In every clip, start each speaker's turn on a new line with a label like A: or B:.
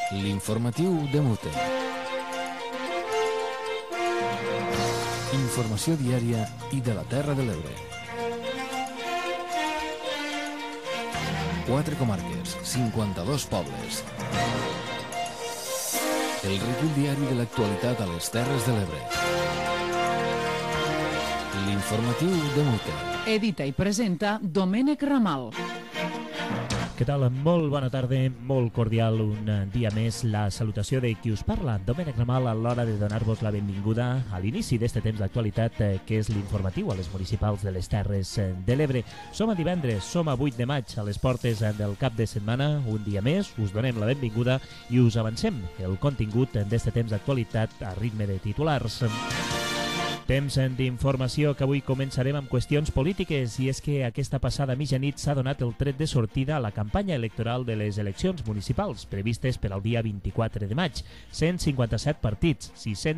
A: L'informatiu de Mute. Informació diària i de la Terra de l'Ebre. 4 comarques, 52 pobles. El recull diari de l'actualitat a les Terres de l'Ebre. L'informatiu de Mute.
B: Edita i presenta Domènec Ramal.
C: Què tal? Molt bona tarda, molt cordial un dia més. La salutació de qui us parla, Domènec Ramal, a l'hora de donar-vos la benvinguda a l'inici d'este temps d'actualitat que és l'informatiu a les municipals de les Terres de l'Ebre. Som a divendres, som a 8 de maig, a les portes del cap de setmana. Un dia més, us donem la benvinguda i us avancem el contingut d'este temps d'actualitat a ritme de titulars. Temps d'informació que avui començarem amb qüestions polítiques, i és que aquesta passada mitjanit s'ha donat el tret de sortida a la campanya electoral de les eleccions municipals previstes per al dia 24 de maig. 157 partits,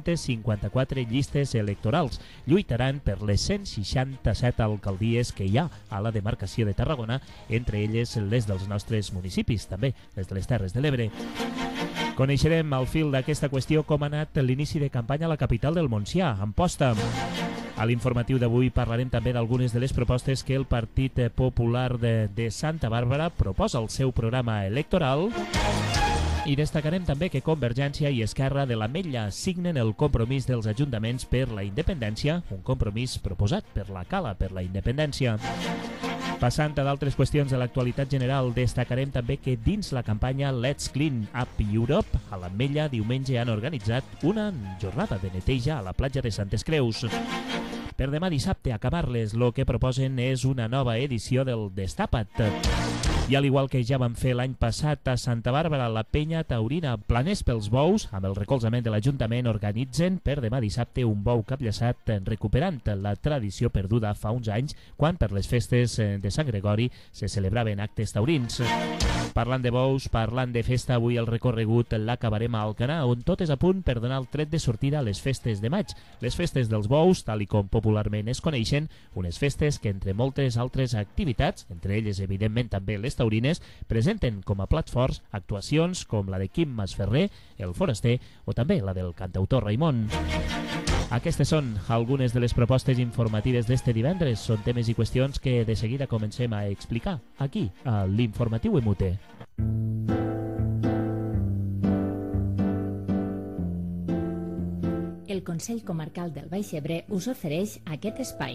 C: 654 llistes electorals lluitaran per les 167 alcaldies que hi ha a la demarcació de Tarragona, entre elles les dels nostres municipis, també les de les Terres de l'Ebre. Coneixerem al fil d'aquesta qüestió com ha anat l'inici de campanya a la capital del Montsià, Amposta. A l'informatiu d'avui parlarem també d'algunes de les propostes que el Partit Popular de Santa Bàrbara proposa al seu programa electoral, i destacarem també que Convergència i Esquerra de l'Ametlla signen el compromís dels ajuntaments per la independència, un compromís proposat per la Cala per la Independència. Passant a d'altres qüestions de l'actualitat general, destacarem també que dins la campanya Let's Clean Up Europe, a l'Ametlla diumenge han organitzat una jornada de neteja a la platja de Santes Creus. Per demà dissabte, a acabar-les, el que proposen és una nova edició del Destapa't. I al igual que ja vam fer l'any passat a Santa Bàrbara, la penya taurina Planers pels Bous, amb el recolzament de l'Ajuntament, organitzen per demà dissabte un bou capllaçat recuperant la tradició perduda fa uns anys, quan per les festes de Sant Gregori se celebraven actes taurins. Parlant de bous, parlant de festa, avui el recorregut l'acabarem a Alcanar, on tot és a punt per donar el tret de sortida a les festes de maig. Les festes dels bous, tal i com popularment es coneixen, unes festes que, entre moltes altres activitats, entre elles evidentment també les taurines, presenten com a plat forts actuacions com la de Quim Masferrer, el Foraster, o també la del cantautor Raimon. Aquestes són algunes de les propostes informatives d'este divendres. Són temes i qüestions que de seguida comencem a explicar aquí, a l'Informatiu Emute.
D: El Consell Comarcal del Baix Ebre us ofereix aquest espai.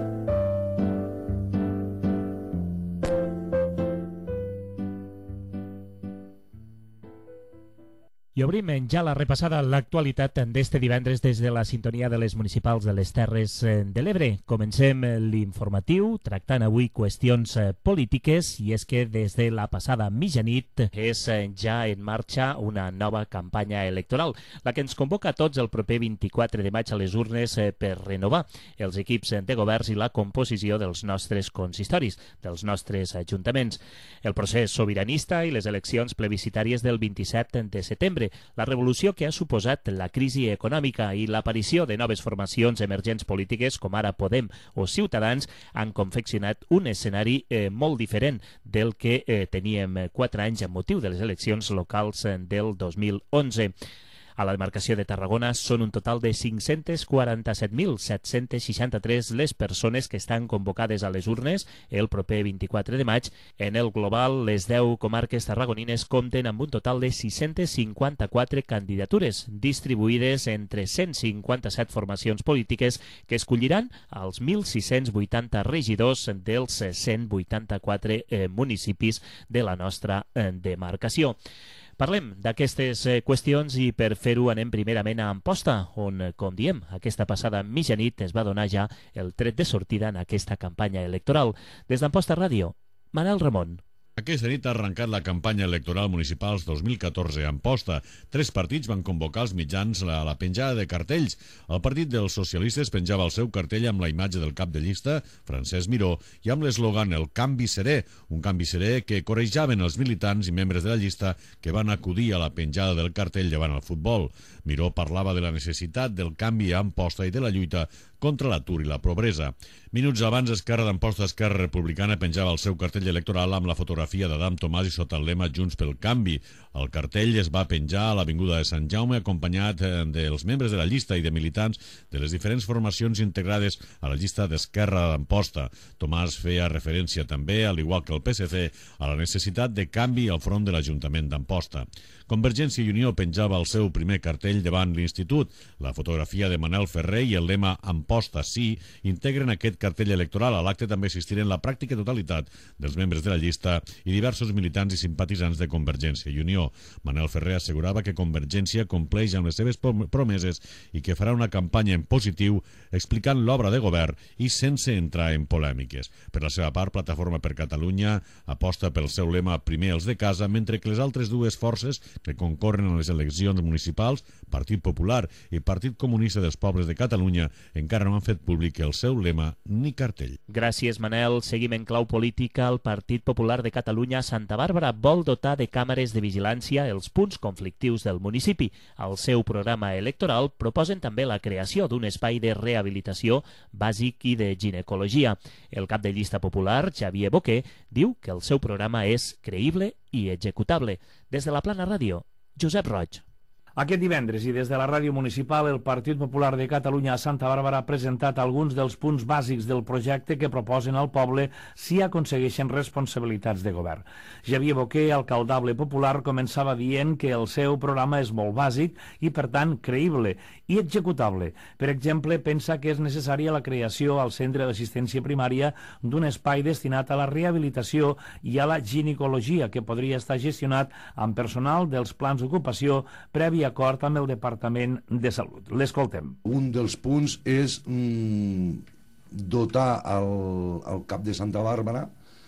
C: I obrim ja la repassada a l'actualitat d'este divendres des de la sintonia de les municipals de les Terres de l'Ebre. Comencem l'informatiu tractant avui qüestions polítiques, i és que des de la passada mitjanit és ja en marxa una nova campanya electoral, la que ens convoca a tots el proper 24 de maig a les urnes per renovar els equips de governs i la composició dels nostres consistoris, dels nostres ajuntaments. El procés sobiranista i les eleccions plebiscitàries del 27 de setembre, la revolució que ha suposat la crisi econòmica i l'aparició de noves formacions emergents polítiques com ara Podem o Ciutadans han confeccionat un escenari molt diferent del que teníem 4 anys amb motiu de les eleccions locals del 2011. A la demarcació de Tarragona són un total de 547.763 les persones que estan convocades a les urnes el proper 24 de maig. En el global, les 10 comarques tarragonines compten amb un total de 654 candidatures, distribuïdes entre 157 formacions polítiques que escolliran els 1.680 regidors dels 184 municipis de la nostra demarcació. Parlem d'aquestes qüestions i per fer-ho anem primerament a Amposta, on, com diem, aquesta passada mitjanit es va donar ja el tret de sortida en aquesta campanya electoral. Des d'Amposta Ràdio, Manel Ramon.
E: Aquesta nit ha arrencat la campanya electoral municipals 2014 a Amposta. 3 partits van convocar els mitjans a la penjada de cartells. El Partit dels Socialistes penjava el seu cartell amb la imatge del cap de llista, Francesc Miró, i amb l'eslògan El canvi serè, un canvi serè que corejaven els militants i membres de la llista que van acudir a la penjada del cartell davant el futbol. Miró parlava de la necessitat del canvi a Amposta i de la lluita contra l'atur i la pobresa. Minuts abans, Esquerra d'Amposta, Esquerra Republicana, penjava el seu cartell electoral amb la fotografia fotografia d'Adam Tomàs i sota el lema Junts pel Canvi. El cartell es va penjar a l'Avinguda de Sant Jaume acompanyat dels membres de la llista i de militants de les diferents formacions integrades a la llista d'Esquerra d'Amposta. Tomàs feia referència també, al igual que el PSC, a la necessitat de canvi al front de l'Ajuntament d'Amposta. Convergència i Unió penjava el seu primer cartell davant l'Institut. La fotografia de Manel Ferrer i el lema Amposta sí integren aquest cartell electoral. A l'acte també assistiren la pràctica totalitat dels membres de la llista i diversos militants i simpatitzants de Convergència i Unió. Manel Ferrer assegurava que Convergència compleix amb les seves promeses i que farà una campanya en positiu explicant l'obra de govern i sense entrar en polèmiques. Per la seva part, Plataforma per Catalunya aposta pel seu lema primer els de casa, mentre que les altres dues forces que concorren a les eleccions municipals, Partit Popular i Partit Comunista dels Pobles de Catalunya, encara no han fet públic el seu lema ni cartell.
C: Gràcies, Manel. Seguim en clau política. El Partit Popular de Catalunya a Santa Bàrbara vol dotar de càmeres de vigilància els punts conflictius del municipi. Al seu programa electoral proposen també la creació d'un espai de rehabilitació bàsic i de ginecologia. El cap de llista popular, Xavier Boquer, diu que el seu programa és creïble i executable. Des de la Plana Ràdio, Josep Roig.
F: Aquest divendres i des de la ràdio municipal, el Partit Popular de Catalunya a Santa Bàrbara ha presentat alguns dels punts bàsics del projecte que proposen al poble si aconsegueixen responsabilitats de govern. Xavier Boquer, alcaldable popular, començava dient que el seu programa és molt bàsic i, per tant, creïble i executable. Per exemple, pensa que és necessària la creació al centre d'assistència primària d'un espai destinat a la rehabilitació i a la ginecologia, que podria estar gestionat amb personal dels plans d'ocupació previ acord amb el Departament de Salut. L'escoltem.
G: Un dels punts és dotar el CAP de Santa Bàrbara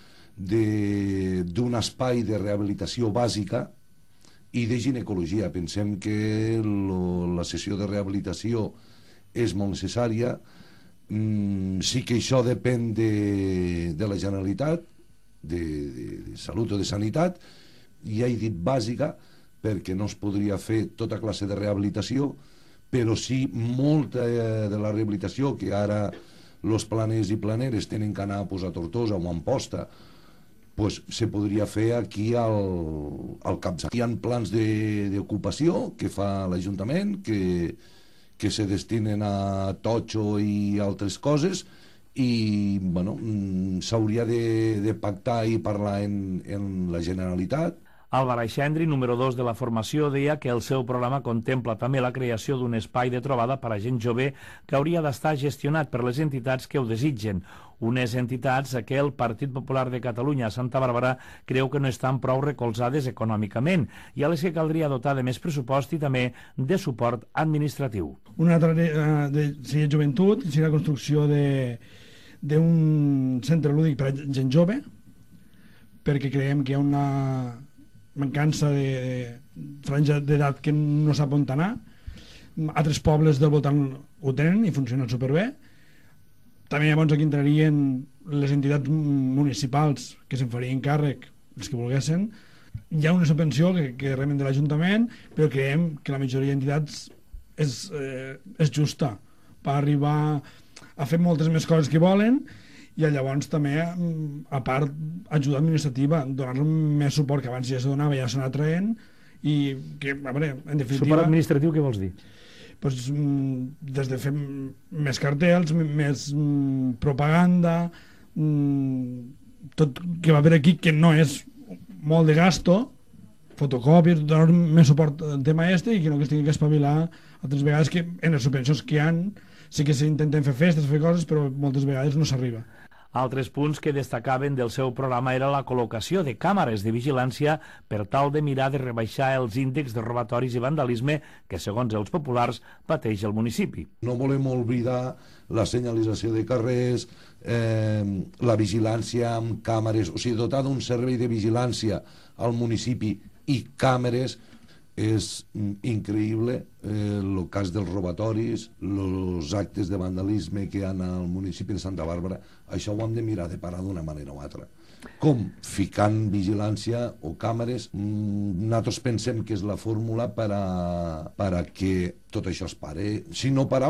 G: d'un espai de rehabilitació bàsica i de ginecologia. Pensem que la sessió de rehabilitació és molt necessària. Sí que això depèn de la Generalitat, de Salut o de Sanitat, ja he dit bàsica, perquè no es podria fer tota classe de rehabilitació, però sí molta de la rehabilitació que ara els planers i planeres tenen que anar a posar Tortosa o Amposta, pues se podria fer aquí al Cap. Hi ha plans d'ocupació que fa l'Ajuntament, que se destinen a totxo i altres coses, i bueno, s'hauria de pactar i parlar en la Generalitat.
F: Álvaro Aixendri, número 2 de la formació, deia que el seu programa contempla també la creació d'un espai de trobada per a gent jove que hauria d'estar gestionat per les entitats que ho desitgen. Unes entitats que el Partit Popular de Catalunya a Santa Bàrbara creu que no estan prou recolzades econòmicament i a les que caldria dotar de més pressupost i també de suport administratiu.
H: Una altra seria joventut, seria la construcció d'un centre lúdic per a gent jove, perquè creiem que hi ha una mancança de franja d'edat que no sap on anar. Altres pobles del voltant ho tenen i funcionen superbé. També llavors aquí entrarien les entitats municipals que se'n farien càrrec, els que volguessin. Hi ha una subvenció que reben de l'Ajuntament, però creiem que la majoria d'entitats és justa per arribar a fer moltes més coses que volen, i llavors també, a part, ajuda administrativa, donar-li més suport que abans ja se donava, ja s'anava traient, i que, a veure, en definitiva...
F: Suport administratiu, què vols dir?
H: Doncs, des de fer més cartells, més propaganda, tot que va haver aquí, que no és molt de gasto, fotocòpies, donar més suport al tema i que no que es tingui que espavilar altres vegades, que en les subvencions que hi ha sí que s'intenten fer festes, fer coses, però moltes vegades no s'arriba.
F: Altres punts que destacaven del seu programa era la col·locació de càmeres de vigilància per tal de mirar de rebaixar els índexs de robatoris i vandalisme que, segons els populars, pateix el municipi.
G: No volem oblidar la senyalització de carrers, la vigilància amb càmeres, o sigui, dotar d'un servei de vigilància al municipi i càmeres. És increïble el cas dels robatoris, els actes de vandalisme que hi ha al municipi de Santa Bàrbara. Això ho hem de mirar de parar d'una manera o altra. Com? Ficant vigilància o càmeres. Nosaltres pensem que és la fórmula per a que tot això es pare. Si no parau,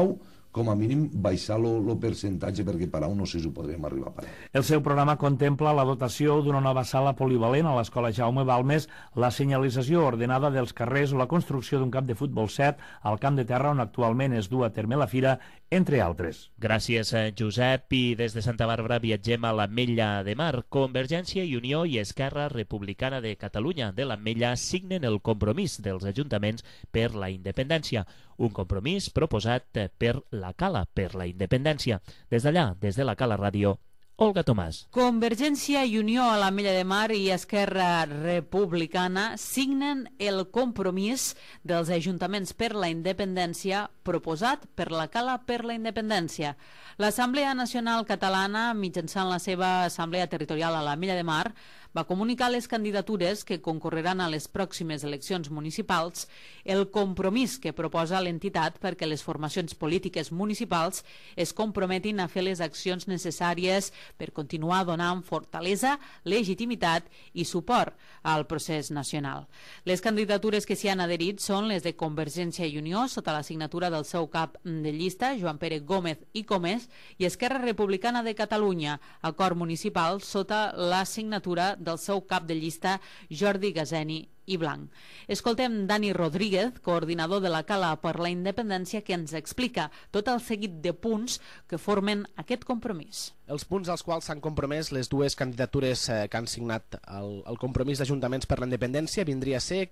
G: com a mínim baixar el percentatge, perquè parar no sé si ho podrem arribar a parar.
F: El seu programa contempla la dotació d'una nova sala polivalent a l'Escola Jaume Balmes, la senyalització ordenada dels carrers o la construcció d'un camp de futbol 7 al camp de terra on actualment es du a terme la fira, entre altres.
C: Gràcies, Josep. I des de Santa Bàrbara viatgem a l'Ametlla de Mar. Convergència i Unió i Esquerra Republicana de Catalunya de l'Ametlla signen el compromís dels ajuntaments per la independència. Un compromís proposat per la Cala per la Independència. Des d'allà, des de la Cala Ràdio, Olga Tomàs.
B: Convergència i Unió a l'Ametlla de Mar i Esquerra Republicana signen el compromís dels ajuntaments per la independència proposat per la Cala per la Independència. L'Assemblea Nacional Catalana, mitjançant la seva Assemblea Territorial a l'Ametlla de Mar, va comunicar les candidatures que concorreran a les pròximes eleccions municipals, el compromís que proposa l'entitat perquè les formacions polítiques municipals es comprometin a fer les accions necessàries per continuar donant fortalesa, legitimitat i suport al procés nacional. Les candidatures que s'hi han adherit són les de Convergència i Unió, sota la signatura del seu cap de llista, Joan Pere Gómez i Comés, i Esquerra Republicana de Catalunya, acord municipal sota la signatura del seu cap de llista, Jordi Gazeni i Blanc. Escoltem Dani Rodríguez, coordinador de la Cala per la Independència, que ens explica tot el seguit de punts que formen aquest compromís.
I: Els punts als quals s'han compromès les dues candidatures que han signat el compromís d'ajuntaments per la independència vindria a ser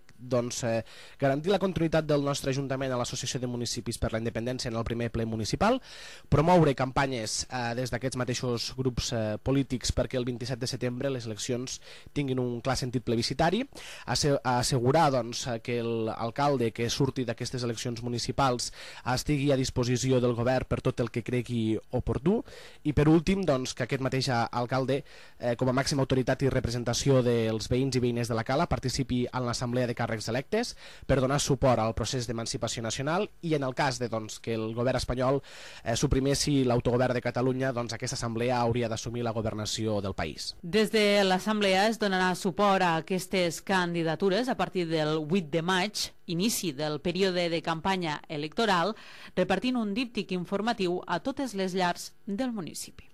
I: garantir la continuïtat del nostre ajuntament a l'Associació de Municipis per la Independència en el primer ple municipal, promoure campanyes des d'aquests mateixos grups polítics perquè el 27 de setembre les eleccions tinguin un clar sentit plebiscitari, assegurar que l'alcalde que surti d'aquestes eleccions municipals estigui a disposició del govern per tot el que cregui oportú i per últim que aquest mateix alcalde com a màxima autoritat i representació dels veïns i veïnes de la Cala participi en l'assemblea de càrrecs electes per donar suport al procés d'emancipació nacional i en el cas que el govern espanyol suprimessi l'autogovern de Catalunya, aquesta assemblea hauria d'assumir la governació del país.
B: Des de l'assemblea es donarà suport a aquestes candidatures a partir del 8 de maig, inici del període de campanya electoral, repartint un díptic informatiu a totes les llars del municipi.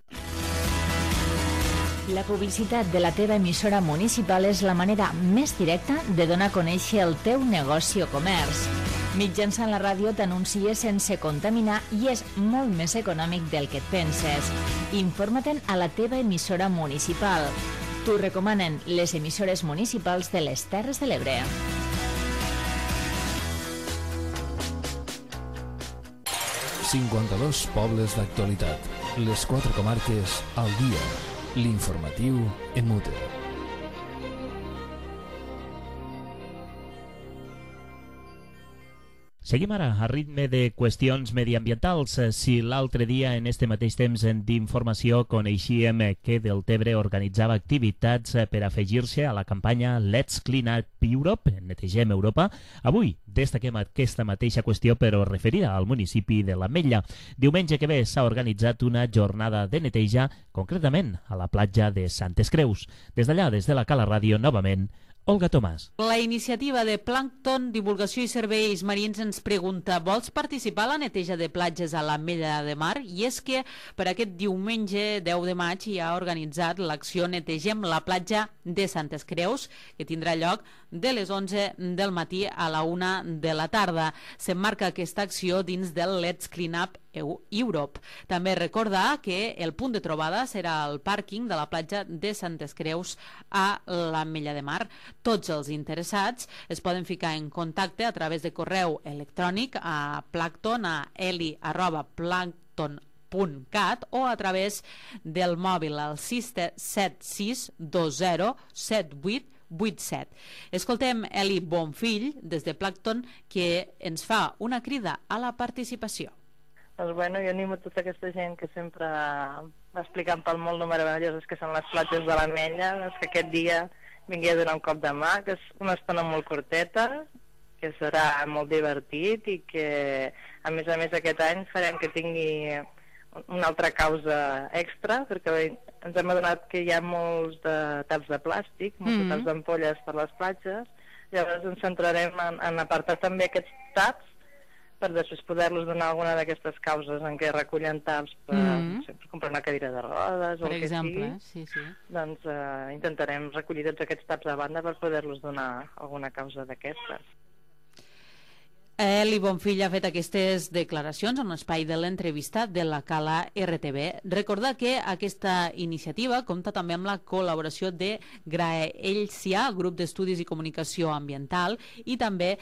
D: La publicitat de la teva emissora municipal és la manera més directa de donar a conèixer el teu negoci o comerç. Mitjançant la ràdio t'anuncies sense contaminar i és molt més econòmic del que et penses. Informa-te'n a la teva emissora municipal. T'ho recomanen les emissores municipals de les Terres de l'Ebre.
A: ...52 pobles d'actualitat. Les 4 comarques al dia. L'informatiu en mute.
C: Seguim ara a ritme de qüestions mediambientals. Si l'altre dia, en este mateix temps d'informació, coneixíem que Deltebre organitzava activitats per afegir-se a la campanya Let's Clean Up Europe, Netegem Europa, avui destaquem aquesta mateixa qüestió però referida al municipi de l'Ametlla. Diumenge que ve s'ha organitzat una jornada de neteja, concretament a la platja de Santes Creus. Des d'allà, des de la Cala Ràdio, novament, Olga Tomàs.
B: La iniciativa de Plàncton, Divulgació i Serveis Marins ens pregunta: vols participar a la neteja de platges a l'Ametlla de Mar? I és que per aquest diumenge 10 de maig hi ha organitzat l'acció Netegem la platja de Santes Creus, que tindrà lloc de les 11 del matí a la 1 de la tarda. S'emmarca aquesta acció dins del Let's Clean Up Europe. També recordar que el punt de trobada serà el pàrquing de la platja de Santes Creus a l'Ametlla de Mar. Tots els interessats es poden ficar en contacte a través de correu electrònic a Plàncton, a eli@plàncton.cat o a través del mòbil al 676207887. Escoltem Eli Bonfill des de Plàncton, que ens fa una crida a la participació.
J: Doncs jo animo tota aquesta gent que sempre va explicant pel molt meravelloses que són les platges de l'Ametlla, que aquest dia vingui a donar un cop de mà, que és una estona molt curteta, que serà molt divertit i que, a més aquest any farem que tingui una altra causa extra, perquè ens hem adonat que hi ha molts de taps de plàstic, molts taps d'ampolles per les platges, llavors ens centrarem en apartar també aquests taps per després poder-los donar alguna d'aquestes causes en què recullen taps per comprar una cadira de rodes o
B: per
J: el que
B: exemple,
J: sigui.
B: sí.
J: Doncs intentarem recollir tots aquests taps a banda per poder-los donar alguna causa d'aquestes.
B: Eli Bonfill ha fet aquestes declaracions en l'espai de l'entrevista de la Cala RTV. Recordar que aquesta iniciativa compta també amb la col·laboració de Graelcia, grup d'estudis i comunicació ambiental, i també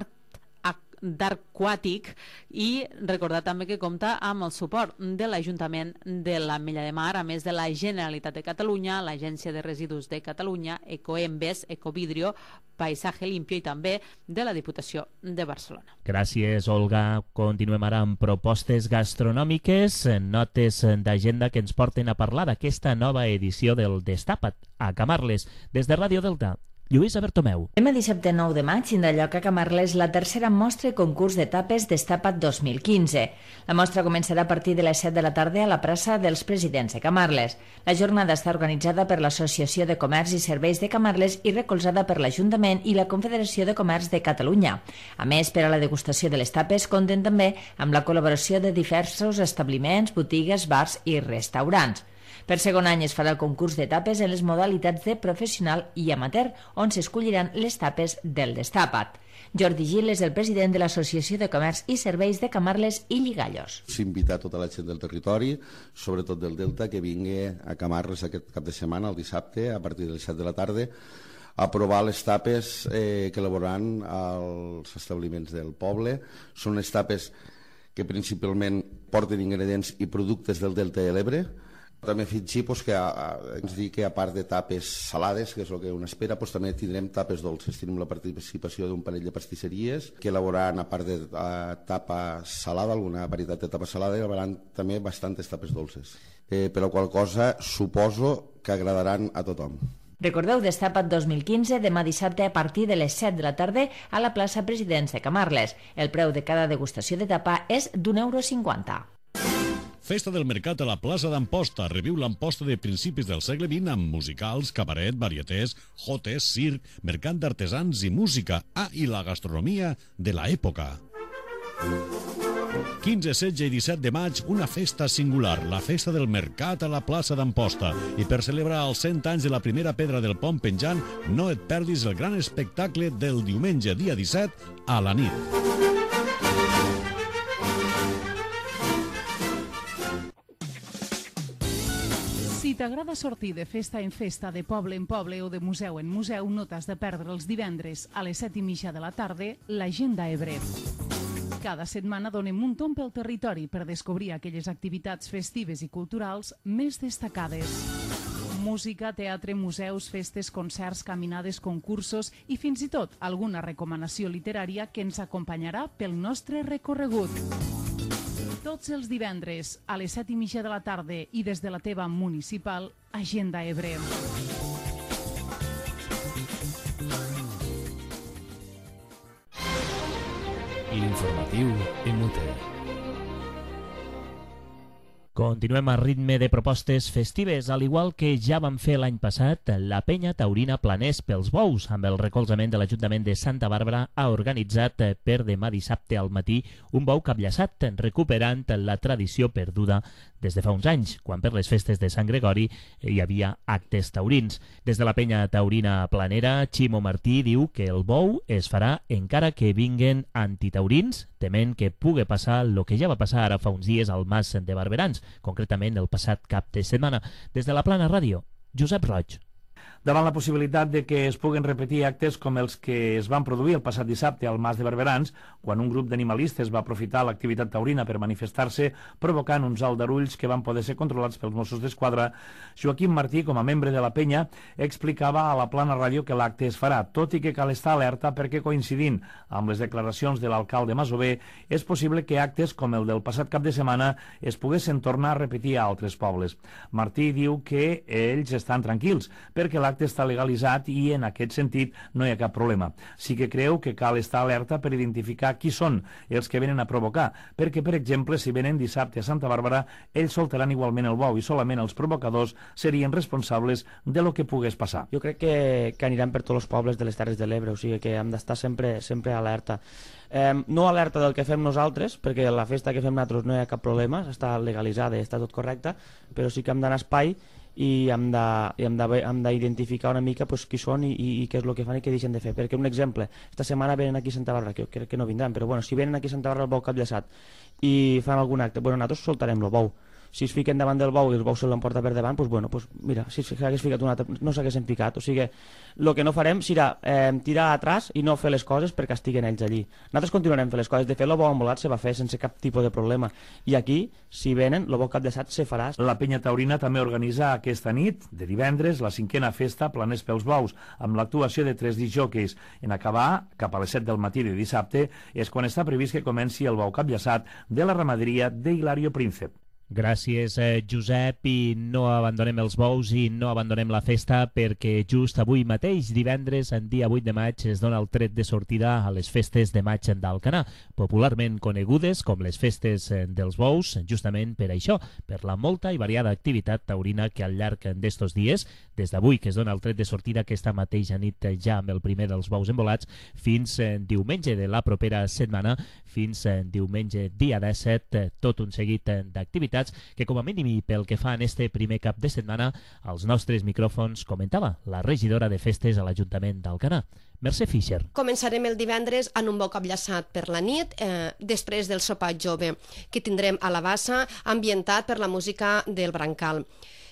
B: d'Arquàtic, i recordar també que compta amb el suport de l'Ajuntament de l'Ametlla de Mar, a més de la Generalitat de Catalunya, l'Agència de Residus de Catalunya, Ecoembes, Ecovidrio, Paisaje Limpio i també de la Diputació de Barcelona.
C: Gràcies, Olga. Continuem ara amb propostes gastronòmiques, notes d'agenda que ens porten a parlar d'aquesta nova edició del Destapa't a Camarles. Des de Ràdio Delta, Lluïsa Bertomeu.
D: Demà dissabte 9 de maig tindrà lloc a Camarles la tercera mostra i concurs de tapes Destapa't 2015. La mostra començarà a partir de les 7 de la tarda a la plaça dels Presidents de Camarles. La jornada està organitzada per l'Associació de Comerç i Serveis de Camarles i recolzada per l'Ajuntament i la Confederació de Comerç de Catalunya. A més, per a la degustació de les tapes compten també amb la col·laboració de diversos establiments, botigues, bars i restaurants. Per segon any es farà el concurs de tapes en les modalitats de professional i amateur, on s'escolliran les tapes del Destapa't. Jordi Gil és el president de l'Associació de Comerç i Serveis de Camarles i Lligallos.
K: S'invita tota la gent del territori, sobretot del Delta, que vingui a Camarles aquest cap de setmana, el dissabte, a partir de les 7 de la tarda, a provar les tapes que elaboraran als establiments del poble. Són les tapes que principalment porten ingredients i productes del Delta de l'Ebre. També afegir que ens dir que a part de tapes salades, que és el que un espera, també tindrem tapes dolces. Tenim la participació d'un parell de pastisseries que elaboraran, a part de tapa salada, alguna varietat de tapa salada, elaboraran també bastantes tapes dolces. Per la qual cosa suposo que agradaran a tothom.
D: Recordeu Destapa't 2015 demà dissabte a partir de les 7 de la tarda a la plaça Presidents de Camarles. El preu de cada degustació de tapa és d'1,50 €.
E: Festa del Mercat a la plaça d'Amposta. Reviu l'Amposta de principis del segle XX amb musicals, cabaret, varietés, jotes, circ, mercat d'artesans i música. I la gastronomia de l'època. 15, 16 i 17 de maig, una festa singular, la Festa del Mercat a la plaça d'Amposta. I per celebrar els 100 anys de la primera pedra del pont penjant, no et perdis el gran espectacle del diumenge, dia 17, a la nit.
L: Si t'agrada sortir de festa en festa, de poble en poble o de museu en museu, no t'has de perdre els divendres a les 7:30 de la tarda l'Agenda Ebre. Cada setmana donem un tomb pel territori per descobrir aquelles activitats festives i culturals més destacades. Música, teatre, museus, festes, concerts, caminades, concursos i fins i tot alguna recomanació literària que ens acompanyarà pel nostre recorregut. Tots els divendres a les 7:30 de la tarda i des de la teva municipal, Agenda Ebre.
A: L'informatiu MUT.
C: Continuem a ritme de propostes festives, al igual que ja vam fer l'any passat, la penya taurina Planers pels Bous, amb el recolzament de l'Ajuntament de Santa Bàrbara, ha organitzat per demà dissabte al matí un bou capllaçat, recuperant la tradició perduda des de fa uns anys, quan per les festes de Sant Gregori hi havia actes taurins. Des de la penya taurina Planera, Ximo Martí diu que el bou es farà encara que vinguen antitaurins, tement que pugui passar el que ja va passar ara fa uns dies al Mas de Barberans, concretament el passat cap de setmana. Des de la Plana Ràdio, Josep Roig.
F: Davant la possibilitat de que es puguen repetir actes com els que es van produir el passat dissabte al Mas de Barberans, quan un grup d'animalistes va aprofitar l'activitat taurina per manifestar-se, provocant uns aldarulls que van poder ser controlats pels Mossos d'Esquadra, Joaquim Martí, com a membre de la penya, explicava a la Plana Ràdio que l'acte es farà, tot i que cal estar alerta perquè, coincidint amb les declaracions de l'alcalde masover, és possible que actes com el del passat cap de setmana es poguessin tornar a repetir a altres pobles. Martí diu que ells estan tranquils, perquè l'acte l'acte està legalitzat i en aquest sentit no hi ha cap problema. Sí que creu que cal estar alerta per identificar qui són els que venen a provocar, perquè, per exemple, si venen dissabte a Santa Bàrbara, ells soltaran igualment el bou i solament els provocadors serien responsables de lo que pogués passar.
M: Jo crec que aniran per tots els pobles de les Terres de l'Ebre, o sigui que hem d'estar sempre alerta. No alerta del que fem nosaltres, perquè la festa que fem nosaltres no hi ha cap problema, està legalitzada i està tot correcte, però sí que hem d'anar a espai i hem d'identificar una mica qui són i què és el que fan i què deixen de fer. Perquè un exemple, esta setmana venen aquí a Santa Bàrbara, que crec que no vindran, però bueno, si venen aquí a Santa Bàrbara el bou capllaçat i fan algun acte, nosaltres soltarem el bou. Si es fiquen davant del bou i el bou se l'emporta per davant, mira, si s'hagués ficat un altre, no s'haguessin ficat. O sigui, el que no farem serà tirar atrás i no fer les coses perquè estiguen ells allí. Nosaltres continuarem fent les coses. De fet, el bou embolat se va fer sense cap tipus de problema. I aquí, si venen, el bou capllaçat se farà.
F: La Penya Taurina també organitza aquesta nit, de divendres, la 5a festa Planers pels Bous, amb l'actuació de 3 disjòqueis. En acabar, cap a les 7 del matí de dissabte, és quan està previst que comenci el bou capllaçat de la ramaderia d'Hilario Príncep.
C: Gràcies, Josep, i no abandonem els bous i no abandonem la festa perquè just avui mateix, divendres, en dia 8 de maig, es dona el tret de sortida a les festes de maig d'Alcanar, popularment conegudes com les festes dels bous, justament per això, per la molta i variada activitat taurina que al llarg d'estos dies, des d'avui que es dona el tret de sortida aquesta mateixa nit ja amb el primer dels bous embolats, fins diumenge de la propera setmana, fins diumenge dia 17, tot un seguit d'activitats que com a mínim i pel que fa en este primer cap de setmana als nostres micròfons comentava la regidora de festes a l'Ajuntament d'Alcanar, Mercè Fischer.
N: Començarem el divendres en un bou capllaçat per la nit, després del sopar jove que tindrem a la bassa, ambientat per la música del Brancal.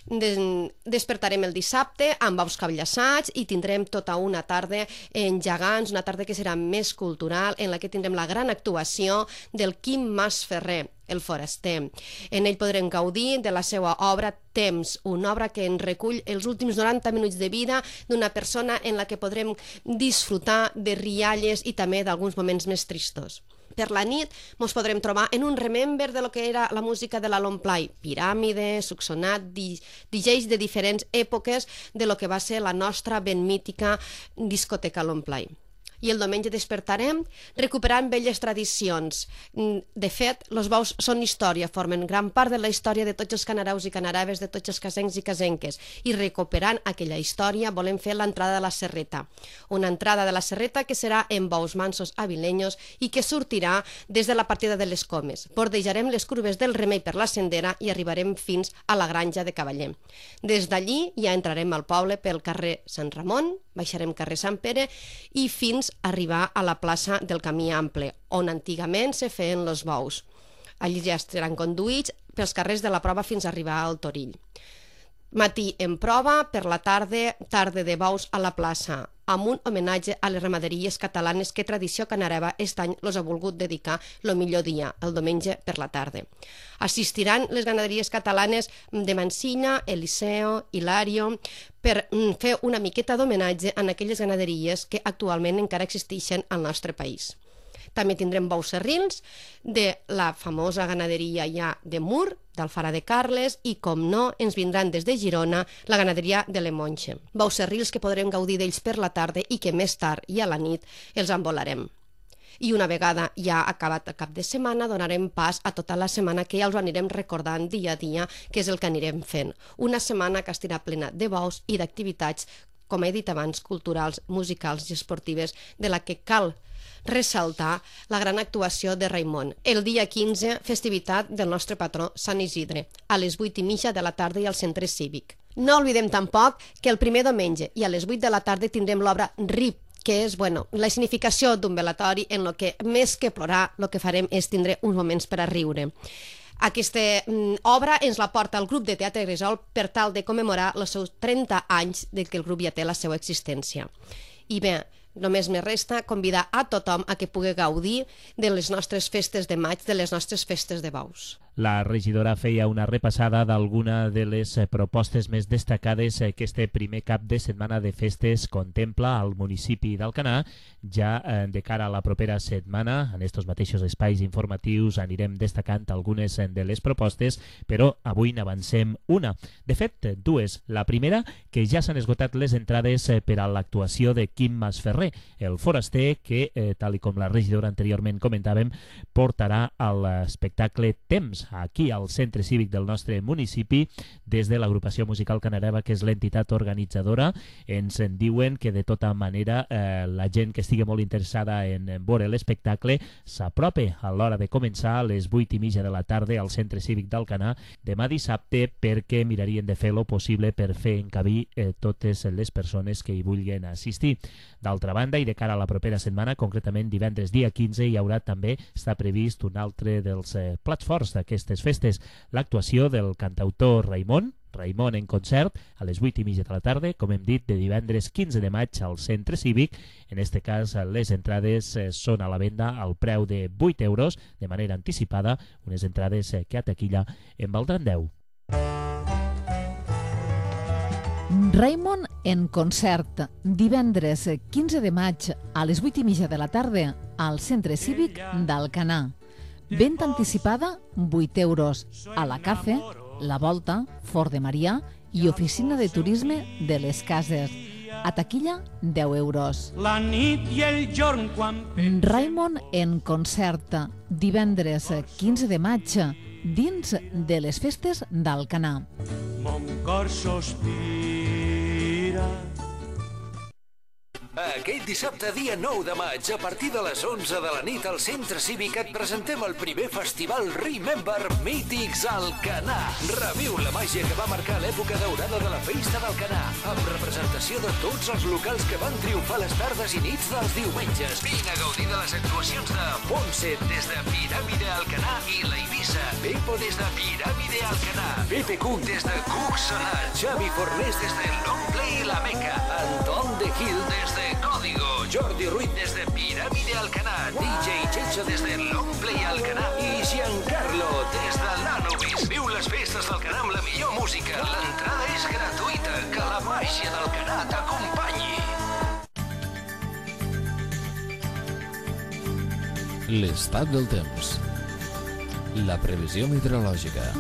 N: Despertarem el dissabte amb bous capllaçats i tindrem tota una tarda en gegants, una tarda que serà més cultural, en la que tindrem la gran actuació del Quim Mas Ferrer, el foraster. En ell podrem gaudir de la seva obra Temps, una obra que ens recull els últims 90 minuts de vida d'una persona en la que podrem disfrutar de rialles i també d'alguns moments més tristos. Per la nit ens podrem trobar en un remember de lo que era la música de l'Alon Play, Piràmide, Suxonat, DJs de diferents èpoques de lo que va ser la nostra ben mítica discoteca Alon Play. I el diumenge despertarem recuperant velles tradicions. De fet, els bous són història, formen gran part de la història de tots els canaraus i canaraves, de tots els casencs i casenques. I recuperant aquella història volem fer l'entrada de la Serreta. Una entrada de la Serreta que serà en bous mansos avilenyos i que sortirà des de la partida de les Comes. Bordejarem les curves del Remei per la Sendera i arribarem fins a la Granja de Cavaller. Des d'allí ja entrarem al poble pel carrer Sant Ramon, baixarem carrer Sant Pere i fins a arribar a la plaça del Camí Ample, on antigament se feien els bous. Allí ja estaran conduïts pels carrers de la prova fins a arribar al Torill. Matí en prova, per la tarda, tarda de bous a la plaça, amb un homenatge a les ramaderies catalanes que Tradició Canareva aquest any els ha volgut dedicar el millor dia, el diumenge per la tarda. Assistiran les ganaderies catalanes de Mansilla, Eliseo, Hilario, per fer una miqueta d'homenatge a aquelles ganaderies que actualment encara existeixen al nostre país. També tindrem bous serrils de la famosa ganaderia ja de Mur, d'Alfara de Carles, i, com no, ens vindran des de Girona la ganaderia de Lemonxe. Bous serrils que podrem gaudir d'ells per la tarda i que més tard i a la nit els embolarem. I una vegada ja acabat el cap de setmana donarem pas a tota la setmana que ja els anirem recordant dia a dia, que és el que anirem fent. Una setmana que estarà plena de bous i d'activitats, com he dit abans, culturals, musicals i esportives, de la que cal ressaltar la gran actuació de Raimon. El dia 15, festivitat del nostre patró Sant Isidre, a les 8:30 de la tarda i al centre cívic. No oblidem tampoc que el primer diumenge i a les 8 de la tarda tindrem l'obra RIP, que és la significació d'un velatori en el que, més que plorar, el que farem és tindre uns moments per a riure. Aquesta obra ens la porta el grup de Teatre Gresol per tal de commemorar els seus 30 anys de que el grup ja té la seva existència. I bé, només me resta convidar a tothom a que pugui gaudir de les nostres festes de maig, de les nostres festes de bous.
C: La regidora feia una repassada d'alguna de les propostes més destacades que este primer cap de setmana de festes contempla al municipi d'Alcanar. Ja de cara a la propera setmana, en estos mateixos espais informatius anirem destacant algunes de les propostes, però avui n'avancem una. De fet, dues. La primera, que ja s'han esgotat les entrades per a l'actuació de Quim Masferrer, el foraster que, tal com la regidora anteriorment comentàvem, portarà a l'espectacle Temps, aquí al centre cívic del nostre municipi. Des de l'agrupació musical Canareva, que és l'entitat organitzadora, ens en diuen que de tota manera la gent que estigui molt interessada en veure l'espectacle s'aprope a l'hora de començar a les 8:30 de la tarda al centre cívic d'Alcanar demà dissabte, perquè mirarien de fer lo possible per fer encabir totes les persones que hi vulguin assistir. D'altra banda, i de cara a la propera setmana, concretament divendres dia 15, hi haurà també, està previst un altre dels plats forts d'aquestes festes, l'actuació del cantautor Raimon en concert a les 8:30 de la tarda, com hem dit, de divendres 15 de maig al centre cívic. En este cas, les entrades són a la venda al preu de 8 euros de manera anticipada, unes entrades que a taquilla en valdran 10.
O: Raimon en concert, divendres 15 de maig a les 8:30 de la tarda al centre cívic d'Alcanar. Venda anticipada, 8 euros. A la Cafe, La Volta, Fort de Marià i Oficina de Turisme de les Cases. A taquilla, 10 euros.
P: La nit i el jorn quan...
O: Raimon en concert, divendres 15 de maig, dins de les festes d'Alcanar.
P: Mon cor sospira.
Q: Aquest dissabte, dia 9 de maig, a partir de les 11 de la nit al Centre Cívic et presentem el primer festival Remember Mítics Alcanar. Reviu la màgia que va marcar l'època daurada de la festa d'Alcanar, amb representació de tots els locals que van triomfar les tardes i nits dels diumenges. Vine a gaudir de les actuacions de Ponset des de Piràmide Alcanar i la Eivissa, Pepo des de Piràmide Alcanar, Pepe Cook des de Cook Sonar, Xavi Fornés des de Longplay i la Meca, Anton de Gil des de Código, Jordi Ruiz des de Piràmide Alcanar, DJ Checho des de Longplay Alcanar i Giancarlo des de l'Anubis. Viu les festes d'Alcanar amb la millor música. L'entrada és gratuïta. Que la màgia d'Alcanar t'acompanyi.
A: L'estat del temps. La previsió meteorològica.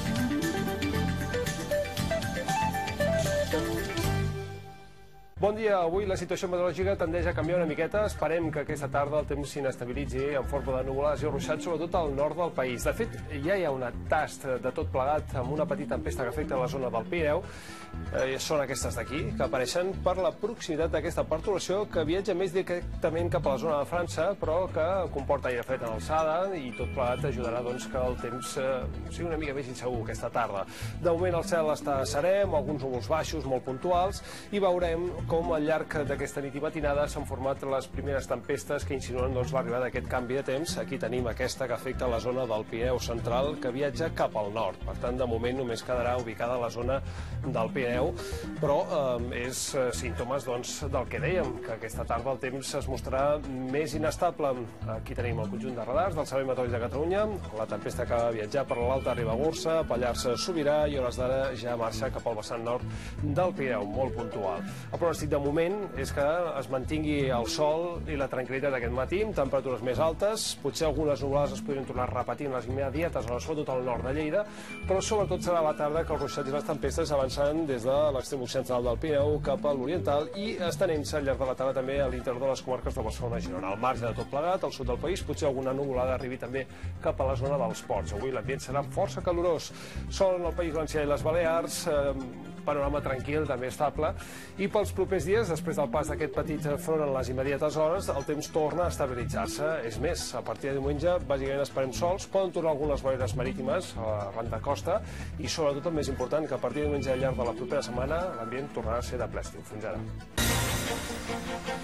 R: Bon dia. Avui la situació meteorològica tendeix a canviar una miqueta. Esperem que aquesta tarda el temps s'inestabilitzi en forma de nuvolades i ruixats, sobretot al nord del país. De fet, ja hi ha un tast de tot plegat amb una petita tempesta que afecta la zona del Pirineu. Són aquestes d'aquí, que apareixen per la proximitat d'aquesta perturbació que viatja més directament cap a la zona de França, però que comporta aire fred en alçada i tot plegat ajudarà que el temps sigui una mica més insegur aquesta tarda. De moment el cel està serè, amb alguns núvols baixos molt puntuals, i veurem com al llarg d'aquesta nit i matinada s'han format les primeres tempestes que insinuen l'arribada d'aquest canvi de temps. Aquí tenim aquesta que afecta la zona del Pirineu central, que viatja cap al nord. Per tant, de moment només quedarà ubicada a la zona del Pirineu, però és símptomes del que dèiem, que aquesta tarda el temps es mostrarà més inestable. Aquí tenim el conjunt de radars del Servei Meteorològic de Catalunya, la tempesta que va viatjar per l'Alta Ribagorça, Pallars Sobirà, i a hores d'ara ja marxa cap al vessant nord del Pirineu, molt puntual. El pronòstic de moment és que es mantingui el sol i la tranquil·litat aquest matí, amb temperatures més altes. Potser algunes nuvolades es podrien tornar a repetir en les immediates, sobretot al nord de Lleida, però sobretot serà a la tarda que els ruixats i les tempestes avançaran des de l'extrem occidental del Pirineu cap a l'oriental i estenent-se al llarg de la tarda també a l'interior de les comarques de Barcelona i Girona. Al marge de tot plegat, al sud del país, potser alguna nuvolada arribi també cap a la zona dels ports. Avui l'ambient serà força calorós. Sol en el País Valencià i les Balears, panorama tranquil, també estable, i pels propers dies, després del pas d'aquest petit front en les immediates hores, el temps torna a estabilitzar-se. És més, a partir de diumenge, bàsicament esperem sols, poden tornar algunes boires marítimes arran de costa, i sobretot el més important, que a partir de diumenge al llarg de la propera setmana l'ambient tornarà a ser de ple estiu. Fins ara.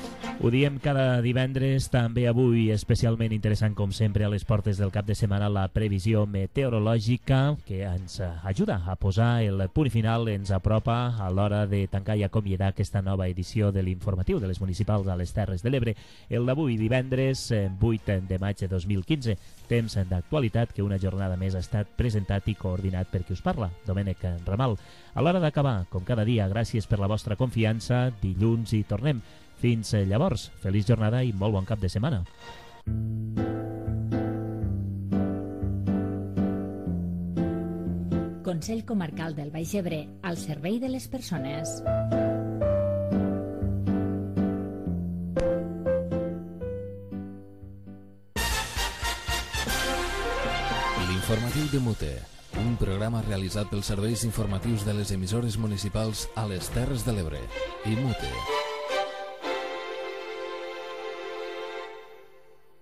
C: Ho diem cada divendres, també avui especialment interessant com sempre a les portes del cap de setmana la previsió meteorològica que ens ajuda a posar el punt final, ens apropa a l'hora de tancar i acomiadar aquesta nova edició de l'informatiu de les municipals a les Terres de l'Ebre, el d'avui divendres 8 de maig de 2015, temps d'actualitat que una jornada més ha estat presentat i coordinat per qui us parla, Domènec Ramal. A l'hora d'acabar, com cada dia, gràcies per la vostra confiança, dilluns hi tornem. Fins llavors, feliç jornada i molt bon cap de setmana.
D: Consell Comarcal del Baix Ebre, al servei de les persones.
A: L'informatiu de Mute, un programa realitzat pels serveis informatius de les emissores municipals a les Terres de l'Ebre i Mute.